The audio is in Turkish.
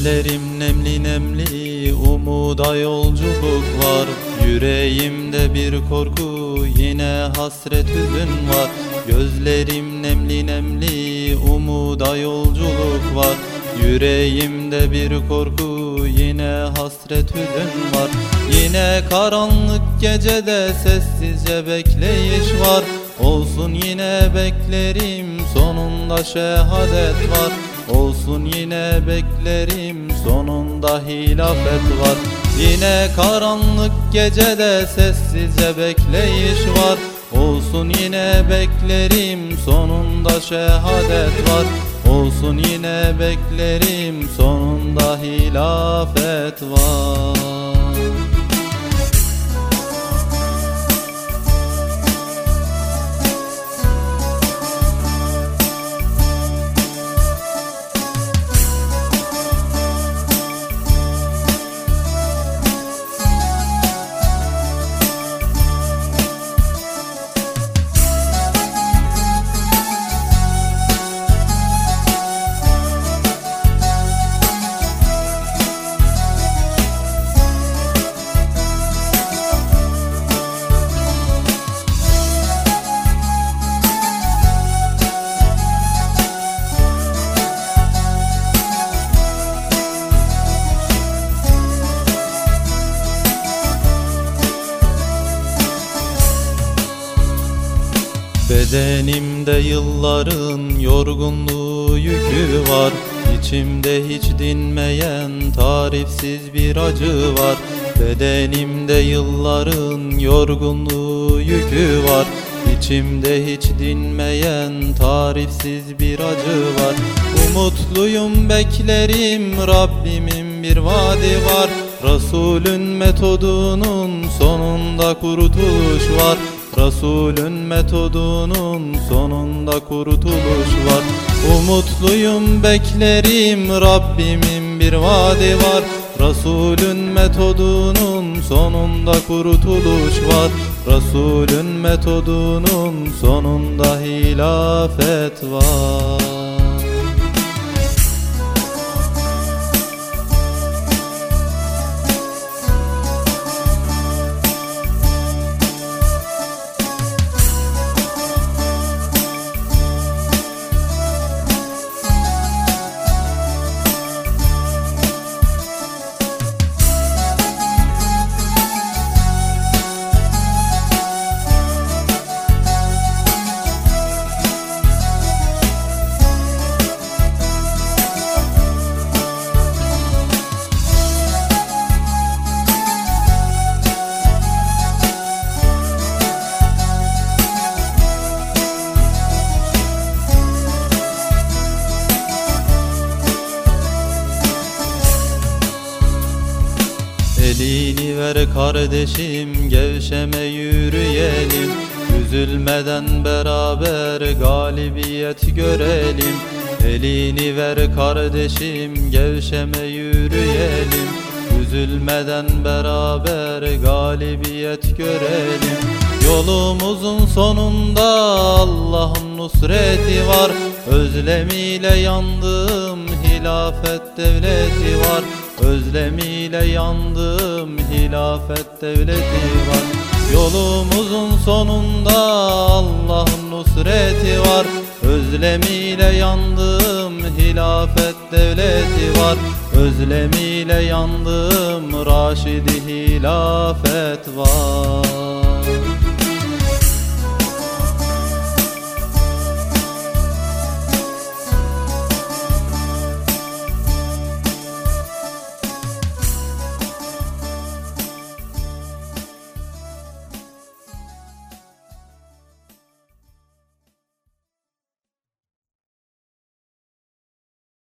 Gözlerim nemli nemli, umuda yolculuk var. Yüreğimde bir korku, yine hasret hüzün var. Gözlerim nemli nemli, umuda yolculuk var. Yüreğimde bir korku, yine hasret hüzün var. Yine karanlık gecede sessizce bekleyiş var. Olsun yine beklerim, sonunda şehadet var. Olsun yine beklerim, sonunda hilafet var. Yine karanlık gecede sessizce bekleyiş var. Olsun yine beklerim, sonunda şehadet var. Olsun yine beklerim, sonunda hilafet var. Bedenimde yılların yorgunluğu yükü var. İçimde hiç dinmeyen tarifsiz bir acı var. Bedenimde yılların yorgunluğu yükü var. İçimde hiç dinmeyen tarifsiz bir acı var. Umutluyum beklerim, Rabbimin bir vaadi var. Resulün metodunun sonunda kurtuluş var. Resulün metodunun sonunda kurtuluş var. Umutluyum beklerim, Rabbimin bir vaadi var. Resulün metodunun sonunda kurtuluş var. Resulün metodunun sonunda hilafet var. Elini ver kardeşim, gevşeme yürüyelim. Üzülmeden beraber galibiyet görelim. Elini ver kardeşim, gevşeme yürüyelim. Üzülmeden beraber galibiyet görelim. Yolumuzun sonunda Allah'ın nusreti var. Özlemiyle yandığım hilafet devleti var. Özlemiyle yandığım hilafet devleti var. Yolumuzun sonunda Allah'ın nusreti var. Özlemiyle yandığım hilafet devleti var. Özlemiyle yandığım raşidi hilafet var.